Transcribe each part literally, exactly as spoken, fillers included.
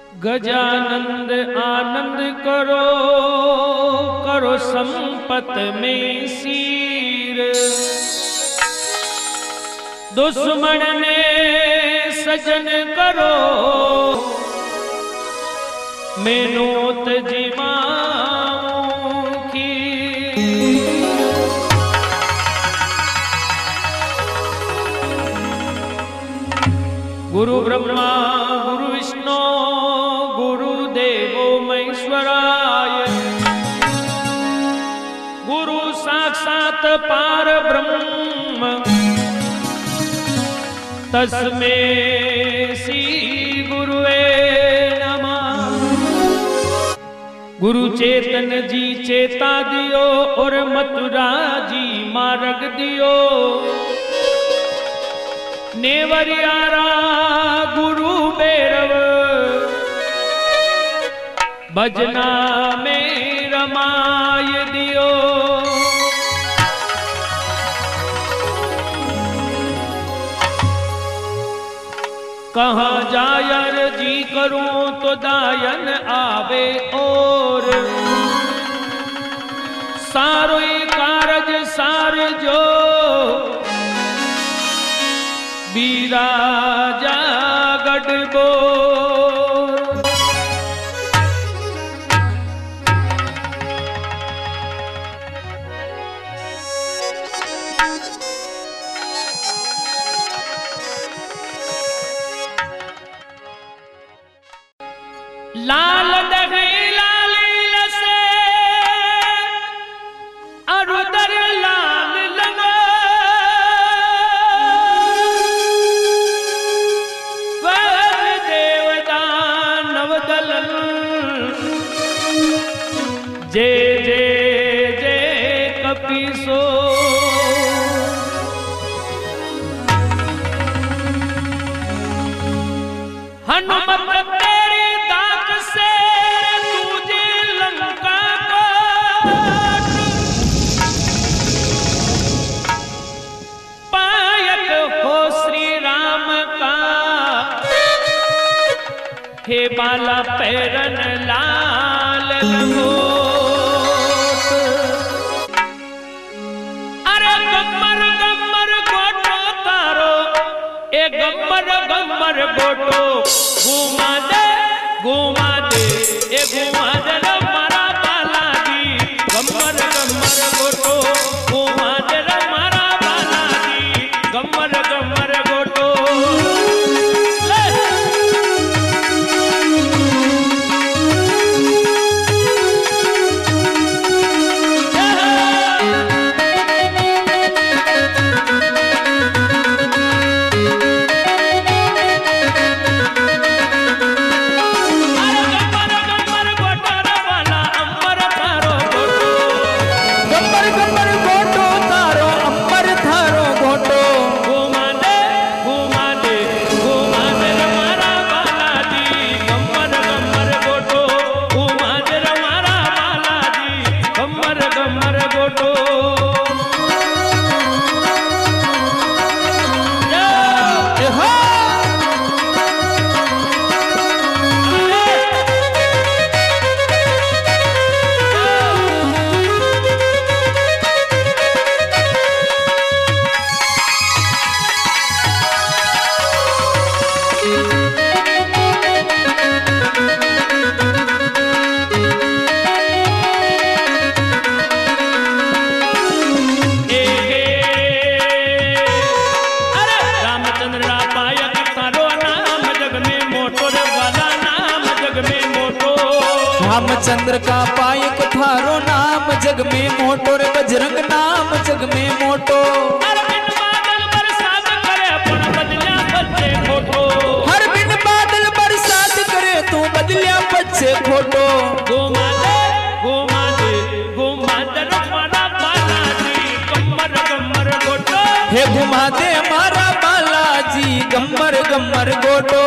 गजानंद आनंद करो करो संपत में सीर। दुश्मन ने सजन करो मेनोत जिमाऊं की। गुरु ब्रह्मा गुरु विष्णु गुरुदेवो महेश्वराय। गुरु साक्षात पार ब्रह्म तस्मै श्री गुरुवे नमः। गुरु चेतन जी चेता दियो और मथुरा जी मार्ग दियो। नेवरियारा गुरु बेरव भजना में रमाय दियो। कहाँ जायर जी करूं तो दायन आवे और सारो कारज सार जो बीराजा गढ़बो। लाल दही लाली लसे अरुदर लाल लगा। वर देवदानव दलन जय जय जय कपीसो। हनुमत हे बाला पैरन लाल लंगोट। अरे गम्मर गम्मर गोटो तारो ए गम्मर गम्मर गोटो। घुमा दे घुमा दे ए घुमा दे रे मारा बाला जी। गम्मर गम्मर गोटो घुमा दे रे मारा बाला जी। गम्मर गम्मर गोटो। रामचंद्र का पायक थारो नाम जग में मोटो रे बजरंग नाम जग में मोटो। हर बिन बादल बरसात करे पण बदलिया बच्चे खोटो। हर बिन बादल बरसात करे तू बदलिया बच्चे खोटो। घुमा दे घुमा दे घुमा दे मारा बाला जी। गम्मर गम्मर गोटो। हे घुमा दे मारा बाला जी गम्मर गम्मर गोटो।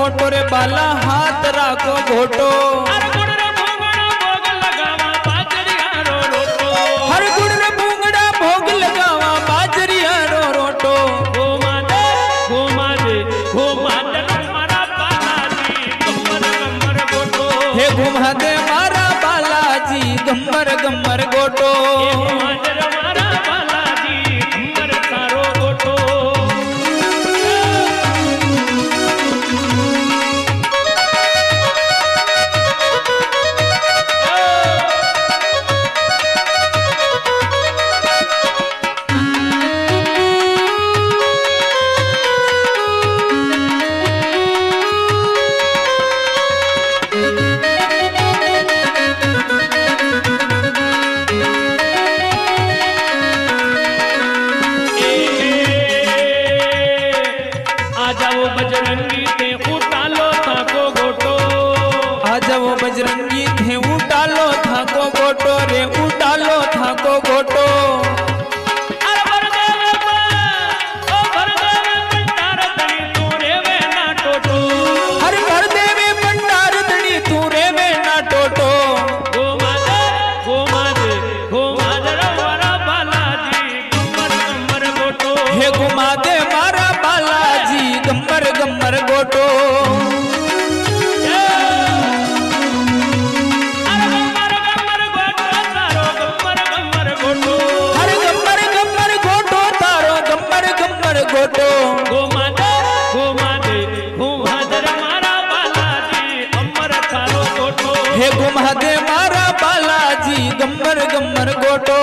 मोटो रे बाला हाथ राखो घोटो। अरे गुड़ रे भूंगड़ा भोग लगावा बाजरिया रो रोटो। हर गुड़ रे भूंगड़ा भोग लगावा बाजरिया रो रोटो। घुमा दे घुमा दे घुमा दे मारा बालाजी गम्मर गम्मर गोटो। हे घुमा दे मारा बालाजी गम्मर गम्मर गोटो। ए घुमा दे मारा बालाजी गम्मर तारो गोटो। बजरंगी थे उठालो थाको गोटो। आजा वो बजरंगी थे उठालो थाको गोटो रे उठालो थाको गोटो। अरे भरदेव ओ भरदेव भंडार धनी तू रेवे ना टोटो। हर भरदेव भंडार धनी तू रेवे ना टोटो। घुमा दे घुमा दे घुमा दे मारा बालाजी गम्मर गम्मर गोटो। हे घुमा दे मारा बालाजी गम्मर गम्मर गोटो। गोटो घुमा दे घुमा दे घुमा दे मारा बालाजी अमर थारो गोटो। हे घुमा दे मारा बालाजी गम्मर गम्मर गोटो।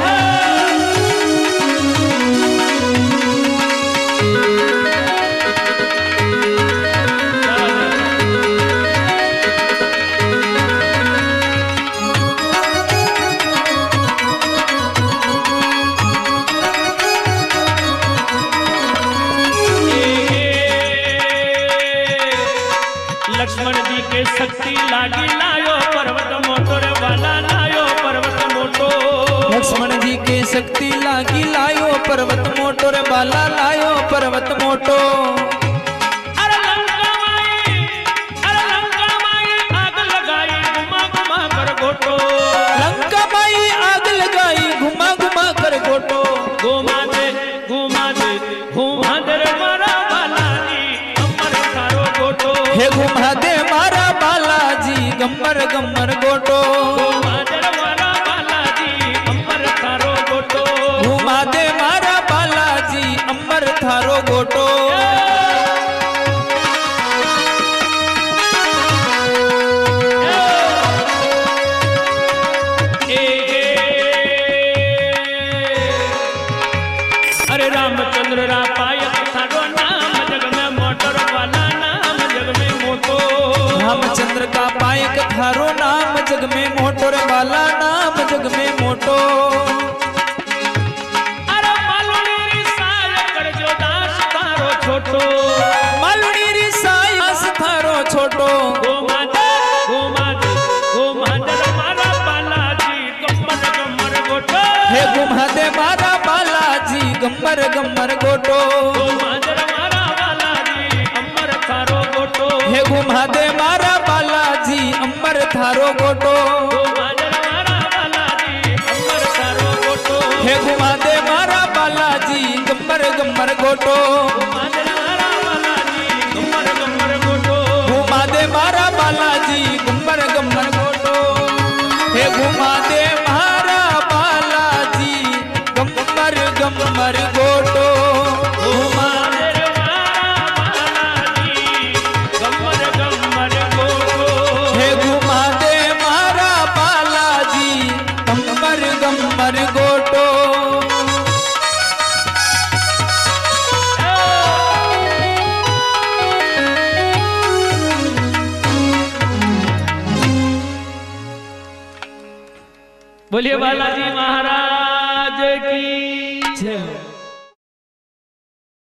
लक्ष्मण जी के शक्ति लागी लायो पर्वत मोटो रे वाला लायो पर्वत मोटो। लक्ष्मण जी के शक्ति लागी लायो पर्वत मोटो रे बाला लायो पर्वत मोटो। अरे लंका माई अरे लंका माई आग लगाई घुमा घुमा कर गोटो। लंका माई आग लगाई घुमा घुमा कर गोटो। घुमा दे घुमा दे घुमा दे मारा बालाजी अमर थारो गोटो। हे घुमा दे मारा बालाजी गम्मर गम्मर गोटो। घुमा दे मारा बालाजी अमर थारो गोटो। घुमा दे मारा बालाजी अमर थारो गोटो। अरे रामचंद्र रा पायक थारो नाम जग में मोटर वाला नाम जग में मोटो। रामचंद्र का पायक थारो नाम जग में मोटो रे बाला नाम जग में मोटो। अरे मालूनी रिसाय कर जो दास थारो छोटो। मालूनी रिसायस थारो छोटो। घुमा दे घुमा दे घुमा दे मारा बालाजी गम्मर गम्मर गोटो। हे घुमा दे मारा बालाजी गम्मर गम्मर गोटो। घुमा दे मारा बालाजी अमर थारो गोटो। हे घुमा दे मारा बालाजी अमर थारो गोटो। घुमा दे मारा बालाजी अमर थारो गोटो। हे घुमा दे मारा बालाजी गम्मर गम्मर गोटो। घुमा दे मारा बालाजी गम्मर गम्मर गोटो। घुमा दे मारा बालाजी गम्मर गम्मर गोटो। हे घुमा दे मारा बालाजी गम्मर गम्मर गोटो। घुमा दे मारा बालाजी गम्मर गम्मर गोटो। हे घुमा दे मारा बालाजी गम्मर गम्मर गोटो। बोलिए बालाजी महाराज की जय।